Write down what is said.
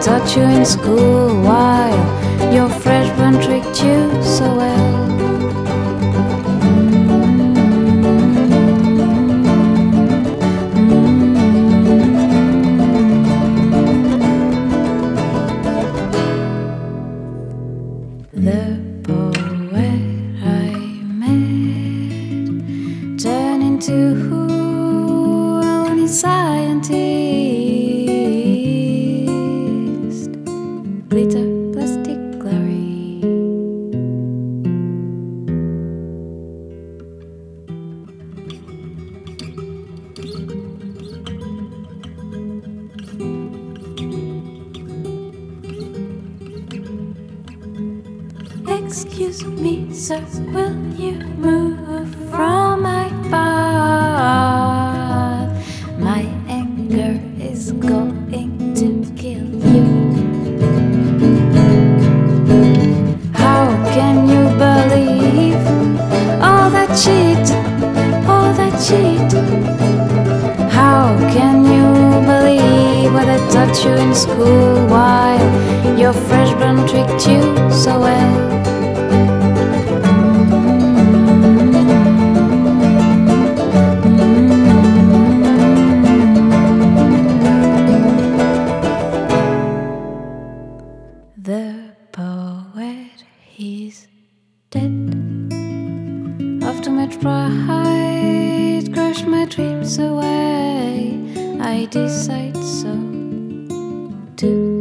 taught you in school while your freshman tricked you so well. The poet I met turned into a lonely scientist. Glitter, plastic, glory. Excuse me, sir, will you move from my path? My anger is going to kill you. How can you believe all that cheat, all that cheat? How can you believe what I taught you in school while your freshman tricked you so well? The poet, he's dead. After much pride crushed my dreams away, I decide so to